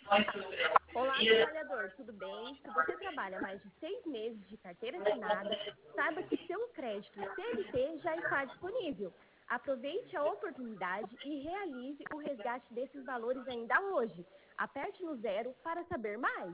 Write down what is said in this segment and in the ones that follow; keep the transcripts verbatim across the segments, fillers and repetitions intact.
Olá, trabalhador, tudo bem? Se você trabalha mais de seis meses de carteira assinada, saiba que seu crédito C L T já está disponível. Aproveite a oportunidade e realize o resgate desses valores ainda hoje. Aperte no zero para saber mais.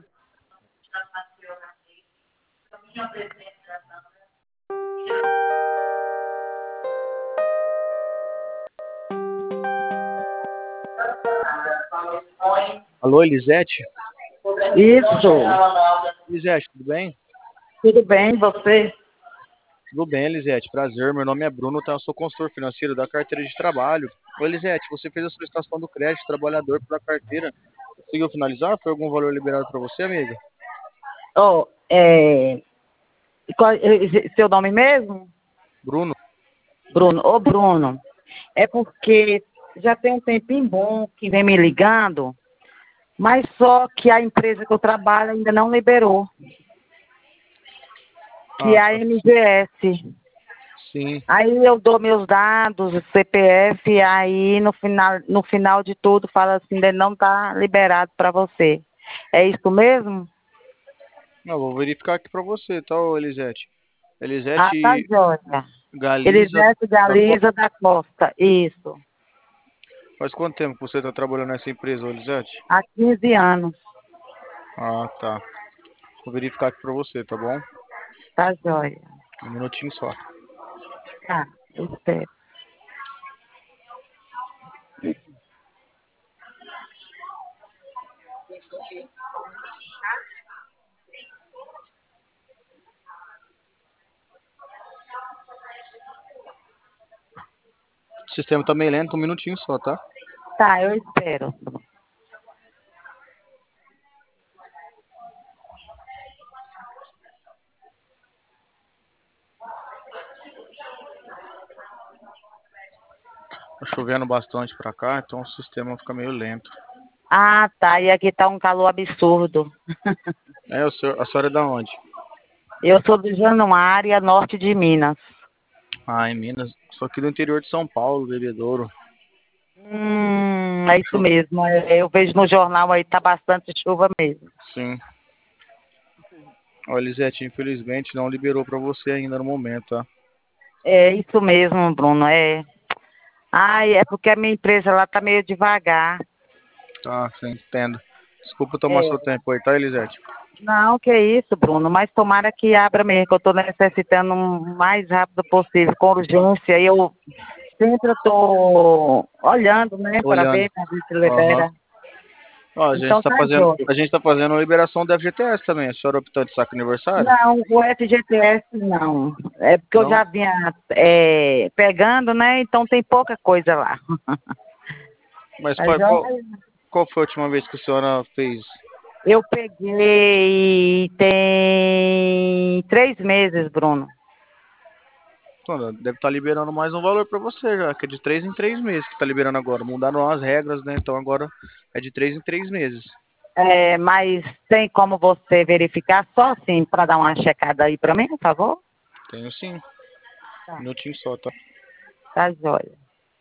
Alô, Elisete? Isso, Elisete, tudo bem? tudo bem, você? Tudo bem, Elisete. Prazer, meu nome é Bruno, tá? Eu sou consultor financeiro da carteira de trabalho. Ô, Elisete, você fez a solicitação do crédito trabalhador pela carteira. Conseguiu finalizar? Foi algum valor liberado para você, amiga? Oh, é, qual- é, seu nome mesmo? Bruno? Bruno. Ô, Bruno, é porque já tem um tempinho bom que vem me ligando, mas só que a empresa que eu trabalho ainda não liberou, que Ah, é a tá. M G S. Sim. Aí eu dou meus dados, C P F, aí no final, no final de tudo fala assim, ainda não está liberado para você. É isso mesmo? Não, vou verificar aqui para você, tá, ô, Elisete? Ah, tá Elisete joia. Galiza Elisete da Costa. Galiza da Costa, isso. Faz quanto tempo que você está trabalhando nessa empresa, ô, Elisete? Há quinze anos. Ah, tá. Vou verificar aqui para você, tá bom? Tá joia. Um minutinho só. Tá, eu espero. O sistema tá meio lento, um minutinho só, tá? Tá, eu espero. Tá chovendo bastante pra cá, então o sistema fica meio lento. Ah, tá. E aqui tá um calor absurdo. É, o senhor, a senhora é da onde? Eu sou de Januária, norte de Minas. Ah, em Minas. Sou aqui do interior de São Paulo, Bebedouro. Hum, é isso Chu- mesmo. É, eu vejo no jornal aí, tá bastante chuva mesmo. Sim. Ó, Elisete, infelizmente não liberou pra você ainda no momento, tá? É isso mesmo, Bruno. É. Ai, é porque a minha empresa lá tá meio devagar. Tá, sim, entendo. Desculpa tomar seu É. tempo aí, tá, Elisete? Não, que isso, Bruno. Mas tomara que abra mesmo, que eu tô necessitando o mais rápido possível, com urgência. E eu sempre estou olhando, né, para Olhando. ver, para ver se Aham. libera. Ó, a gente Então tá tá fazendo, jóia. a gente tá fazendo a liberação do F G T S também. A senhora optou de saco aniversário? Não, o F G T S não. É porque eu Não? já vinha é, pegando, né? Então tem pouca coisa lá. Mas Tá pai, qual, jóia? qual foi a última vez que a senhora fez? Eu peguei tem três meses, Bruno. Então, deve estar liberando mais um valor para você já, que é de três em três meses que está liberando agora. Mudaram as regras, né? Então agora é de três em três meses. É, mas tem como você verificar só assim para dar uma checada aí para mim, por favor? Tenho sim. Tá. Minutinho só, tá? Tá jóia.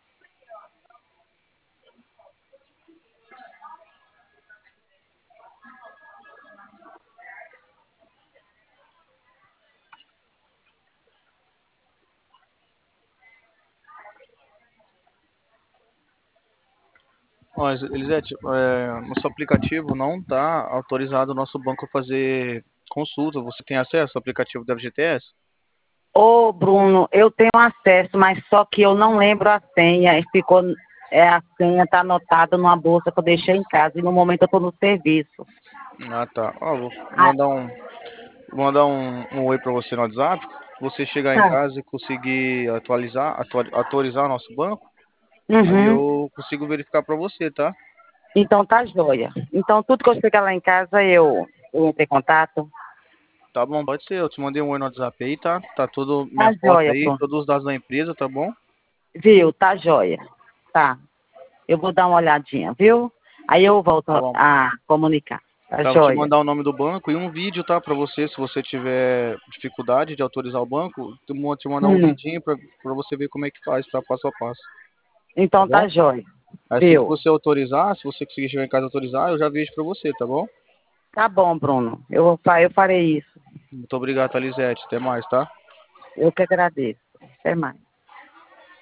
Ó, Elisete, é, nosso aplicativo não está autorizado o nosso banco a fazer consulta. Você tem acesso ao aplicativo da F G T S? Ô, Bruno, eu tenho acesso, mas só que eu não lembro a senha. E ficou, é, a senha tá anotada numa bolsa que eu deixei em casa. E no momento eu estou no serviço. Ah, tá. Ó, vou Ah, mandar um, vou mandar um, um oi para você no WhatsApp. Você chegar em tá. casa e conseguir atualizar, atua- autorizar o nosso banco, aí Uhum. eu consigo verificar para você, tá? Então tá jóia. Então tudo que eu chegar lá em casa eu, eu entro em contato. Tá bom, pode ser. Eu te mandei um oi no WhatsApp aí, tá? Tá tudo, Tá minha foto jóia, aí, Bruno. todos os dados da empresa, tá bom? Viu? Tá jóia. Tá. Eu vou dar uma olhadinha, viu? Aí eu volto Tá bom. a comunicar. Tá Tá, vou te jóia. mandar o nome do banco e um vídeo, tá? Pra você, se você tiver dificuldade de autorizar o banco, eu vou te mandar um Hum. vidinho pra, pra você ver como é que faz, tá? Passo a passo. Tá Então bom? tá jóia. Aí assim que Viu? você autorizar, se você conseguir chegar em casa e autorizar, eu já vejo pra você, tá bom? Tá bom, Bruno. Eu, fa- eu farei isso. Muito obrigado, Alisete. Até mais, tá? Eu que agradeço. Até mais.